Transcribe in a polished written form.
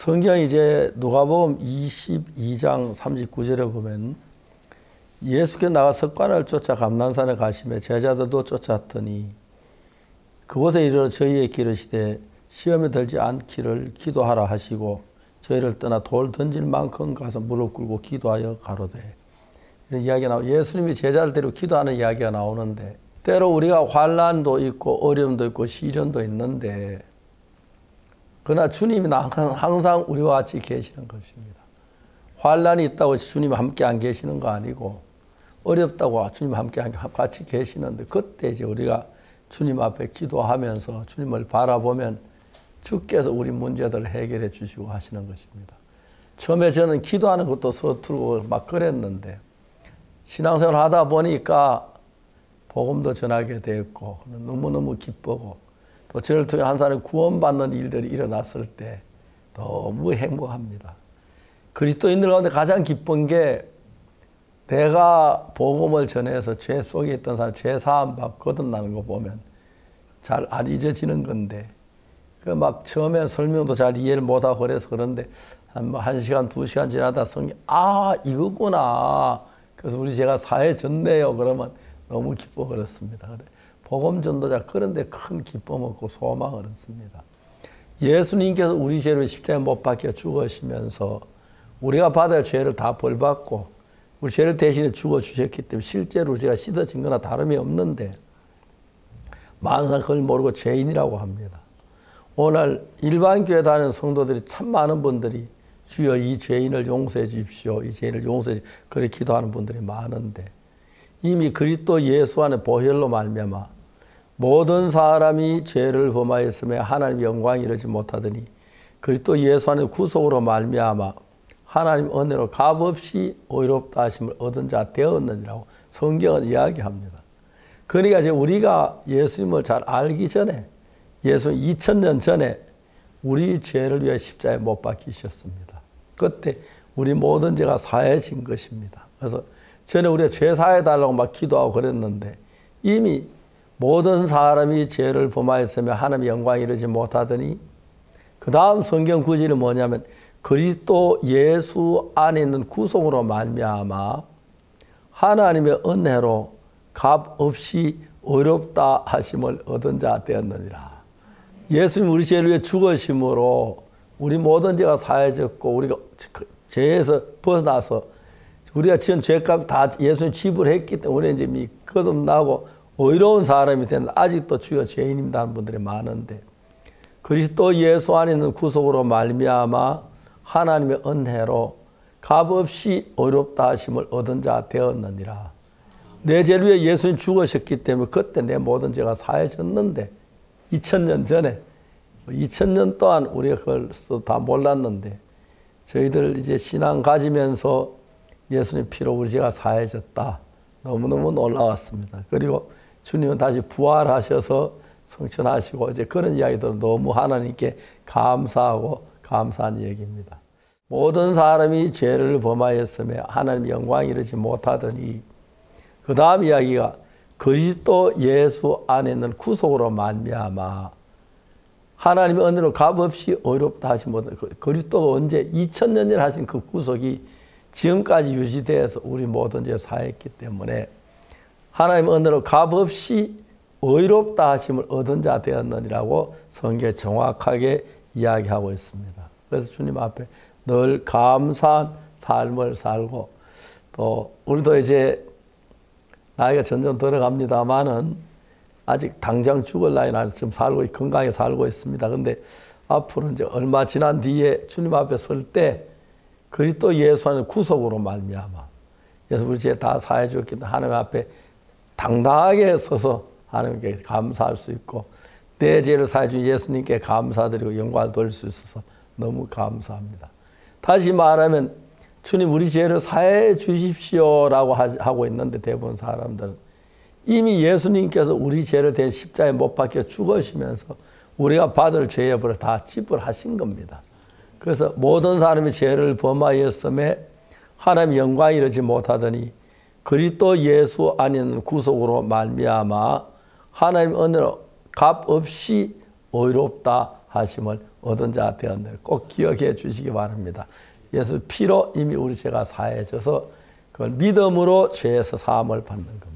성경 이제 누가복음 22장 39절에 보면 예수께서 나가 석관을 쫓아 감난산에 가시며 제자들도 쫓았더니 그곳에 이르러 저희에게 기르시되 시험에 들지 않기를 기도하라 하시고 저희를 떠나 돌 던질 만큼 가서 무릎 꿇고 기도하여 가로되. 이런 이야기가 나오고 예수님이 제자들 데리고 기도하는 이야기가 나오는데 때로 우리가 환난도 있고 어려움도 있고 시련도 있는데 그러나 주님이 항상 우리와 같이 계시는 것입니다. 환난이 있다고 주님 함께 안 계시는 거 아니고 어렵다고 주님 함께 같이 계시는데 그때 이제 우리가 주님 앞에 기도하면서 주님을 바라보면 주께서 우리 문제들을 해결해 주시고 하시는 것입니다. 처음에 저는 기도하는 것도 서투르고 막 그랬는데 신앙생활 하다 보니까 복음도 전하게 되었고 너무너무 기쁘고 또 저를 통해 한 사람이 구원받는 일들이 일어났을 때 너무 행복합니다. 그리스도인들 가운데 가장 기쁜 게 내가 복음을 전해서 죄 속에 있던 사람 죄 사함 받고 거듭나는 거 보면 잘 안 잊어지는 건데 그 막 처음에 설명도 잘 이해를 못하고 그래서 그런데 한 1시간 2시간 지나다 성경 이거구나. 그래서 제가 사해졌네요. 그러면 너무 기뻐 그렇습니다. 복음 전도자 그런데 큰 기쁨 얻고 소망을 얻습니다. 예수님께서 우리 죄를 십자가에 못 박혀 죽으시면서 우리가 받아야 죄를 다 벌받고 우리 죄를 대신에 죽어주셨기 때문에 실제로 우리가 씻어진 거나 다름이 없는데 많은 사람은 그걸 모르고 죄인이라고 합니다. 오늘 일반 교회 다니는 성도들이 참 많은 분들이 주여 이 죄인을 용서해 주십시오. 이 죄인을 용서해 주십시오. 그렇게 기도하는 분들이 많은데 이미 그리스도 예수 안에 보혈로 말미암아 모든 사람이 죄를 범하였음에 하나님 영광이 이르지 못하더니 그리스도 예수 안에 구속으로 말미암아 하나님 은혜로 값없이 의롭다 하심을 얻은 자 되었느니라고 성경은 이야기합니다. 그러니까 이제 우리가 예수님을 잘 알기 전에 예수 2000년 전에 우리 죄를 위해 십자가에 못 박히셨습니다. 그때 우리 모든 죄가 사해진 것입니다. 그래서 전에 우리가 죄 사해달라고 막 기도하고 그랬는데 이미 모든 사람이 죄를 범하였으며 하나님의 영광에 이르지 못하더니 그 다음 성경 구절이 뭐냐면 그리스도 예수 안에 있는 구속으로 말미암아 하나님의 은혜로 값없이 의롭다 하심을 얻은 자 되었느니라. 예수님 우리 죄를 위해 죽으심으로 우리 모든 죄가 사해졌고 우리가 죄에서 벗어나서 우리가 지은 죄값 다 예수님 지불했기 때문에 우리 이제 거듭나고 의로운 사람이 됐는데 아직도 주여 죄인입니다 하는 분들이 많은데 그리스도 예수 안에 있는 구속으로 말미암아 하나님의 은혜로 값없이 의롭다 하심을 얻은 자 되었느니라. 내 죄를 위해 예수님 죽으셨기 때문에 그때 내 모든 죄가 사해졌는데 2000년 전에 2000년 동안 우리가 그걸 다 몰랐는데 저희들 이제 신앙 가지면서 예수님 피로 우리 죄가 사해졌다. 너무너무 놀라웠습니다. 그리고 주님은 다시 부활하셔서 성천하시고 이제 그런 이야기들은 너무 하나님께 감사하고 감사한 얘기입니다. 모든 사람이 죄를 범하였으며 하나님 영광에 이르지 못하더니 그 다음 이야기가 그리스도 예수 안에 있는 구속으로 말미암아 하나님의 은혜로 값없이 의롭다 하신 모든 그리스도가 언제 2000년 전에 하신 그 구속이 지금까지 유지되어서 우리 모든 죄를 사했기 때문에 하나님의 은혜로 값없이 의롭다 하심을 얻은 자 되었느니라고 성경에 정확하게 이야기하고 있습니다. 그래서 주님 앞에 늘 감사한 삶을 살고 또 우리도 이제 나이가 점점 들어갑니다만은 아직 당장 죽을 나이는 아니고 지금 건강하게 살고 있습니다. 그런데 앞으로 이제 얼마 지난 뒤에 주님 앞에 설 때 그리스도 예수 안에 구속으로 말미암아 예수 우리 죄 다 사해 주었기 때문에 하나님 앞에 당당하게 서서 하나님께 감사할 수 있고 내 죄를 사해 준 예수님께 감사드리고 영광을 돌릴 수 있어서 너무 감사합니다. 다시 말하면 주님 우리 죄를 사해 주십시오라고 하고 있는데 대부분 사람들은 이미 예수님께서 우리 죄를 대신 십자가에 못 박혀 죽으시면서 우리가 받을 죄의 벌을 다 지불하신 겁니다. 그래서 모든 사람이 죄를 범하였음에 하나님 영광에 이르지 못하더니 그리스도 예수 안에 있는 구속으로 말미암아 하나님 은혜로 값없이 의롭다 하심을 얻은 자 되었네. 꼭 기억해 주시기 바랍니다. 예수 피로 이미 우리 죄가 사해져서 그걸 믿음으로 죄에서 사함을 받는 겁니다.